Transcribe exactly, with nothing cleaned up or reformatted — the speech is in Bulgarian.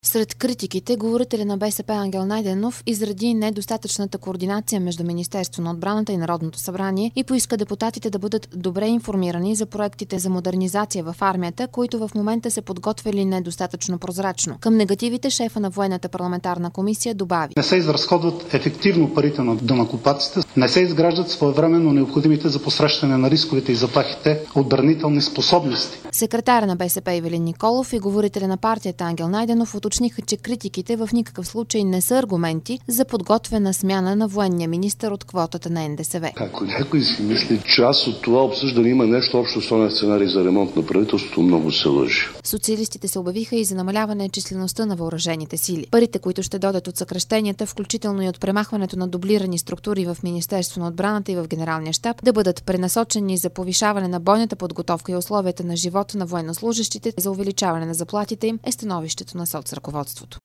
Сред критиките, говорителя на БСП Ангел Найденов изради недостатъчната координация между Министерство на отбраната и Народното събрание и поиска депутатите да бъдат добре информирани за проектите за модернизация в армията, които в момента се подготвили недостатъчно прозрачно. Към негативите шефа на военната парламентарна комисия добави: Не се изразходват ефективно парите на данъкоплатците, не се изграждат своевременно необходимите за посрещане на рисковете и заплахите отбранителни способности. Секретаря на БСП Ивелин Николов и говорителя на партията Ангел Найденов уточниха, че критиките в никакъв случай не са аргументи за подготвена смяна на военния министър от квотата на Н Д С В. Ако някой си мисли, част от това обсъждане има нещо общо с този сценарий за ремонт на правителството, много се лъжи. Социалистите се обявиха и за намаляване числеността на въоръжените сили. Парите, които ще дойдат от съкращенията, включително и от премахването на дублирани структури в Министерство на отбраната и в Генералния щаб, да бъдат пренасочени за повишаване на бойната подготовка и условията на живота на военнослужещите, за увеличаване на заплатите им, е становището на соцръководството.